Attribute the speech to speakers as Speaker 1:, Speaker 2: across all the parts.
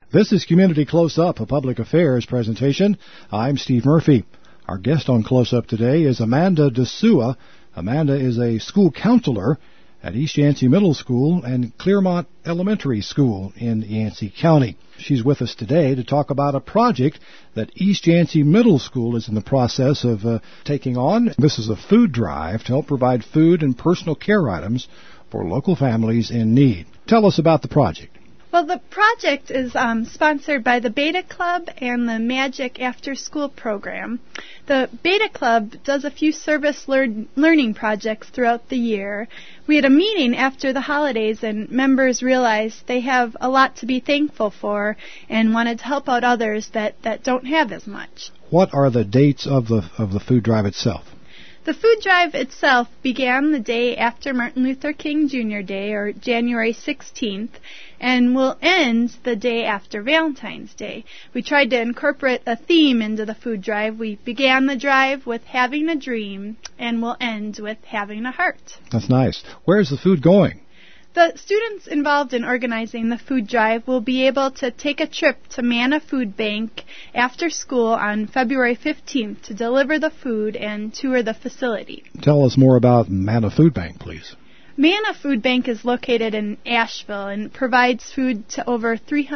Speaker 1: This is Community Close-Up, a public affairs presentation. I'm Steve Murphy. Our guest on Close-Up today is Amanda DeSua. Amanda is a school counselor at East Yancey Middle School and Clearmont Elementary School in Yancey County. She's with us today to talk about a project that East Yancey Middle School is in the process of taking on. This is a food drive to help provide food and personal care items for local families in need. Tell us about the project.
Speaker 2: Well, the project is sponsored by the Beta Club and the Magic After School program. The Beta Club does a few service learning projects throughout the year. We had a meeting after the holidays, and members realized they have a lot to be thankful for and wanted to help out others that don't have as much.
Speaker 1: What are the dates of the food drive itself?
Speaker 2: The food drive itself began the day after Martin Luther King Jr. Day, or January 16th, and will end the day after Valentine's Day. We tried to incorporate a theme into the food drive. We began the drive with having a dream, and will end with having a heart.
Speaker 1: That's nice. Where's the food going?
Speaker 2: The students involved in organizing the food drive will be able to take a trip to Manna Food Bank after school on February 15th to deliver the food and tour the facility.
Speaker 1: Tell us more about Manna Food Bank, please.
Speaker 2: Manna Food Bank is located in Asheville and provides food to over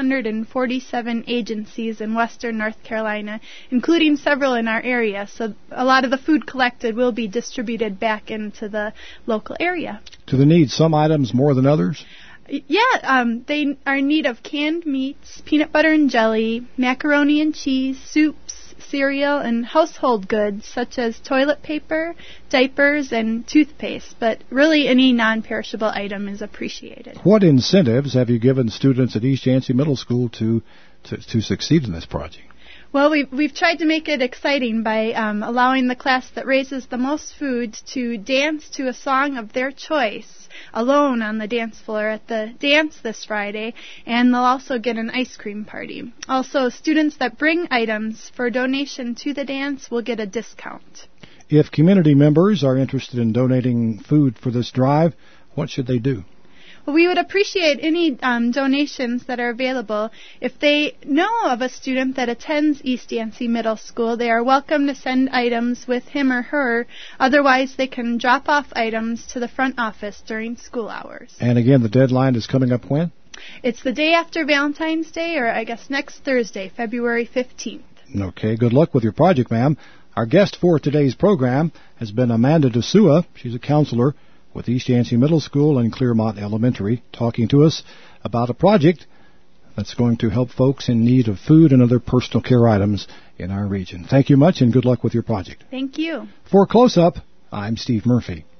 Speaker 2: 347 agencies in western North Carolina, including several in our area. So a lot of the food collected will be distributed back into the local area.
Speaker 1: Do they need some items more than others?
Speaker 2: Yeah, they are in need of canned meats, peanut butter and jelly, macaroni and cheese, soups, cereal, and household goods such as toilet paper, diapers, and toothpaste, but really any non-perishable item is appreciated.
Speaker 1: What incentives have you given students at East Yancey Middle School to succeed in this project?
Speaker 2: Well, we've tried to make it exciting by allowing the class that raises the most food to dance to a song of their choice alone on the dance floor at the dance this Friday, and they'll also get an ice cream party. Also, students that bring items for donation to the dance will get a discount.
Speaker 1: If community members are interested in donating food for this drive, what should they do?
Speaker 2: Well, we would appreciate any donations that are available. If they know of a student that attends East Yancey Middle School, they are welcome to send items with him or her. Otherwise, they can drop off items to the front office during school hours.
Speaker 1: And again, the deadline is coming up when?
Speaker 2: It's the day after Valentine's Day, or I guess next Thursday, February 15th.
Speaker 1: Okay, good luck with your project, ma'am. Our guest for today's program has been Amanda DeSua. She's a counselor with East Yancey Middle School and Clearmont Elementary, talking to us about a project that's going to help folks in need of food and other personal care items in our region. Thank you much, and good luck with your project.
Speaker 2: Thank you.
Speaker 1: For Close Up, I'm Steve Murphy.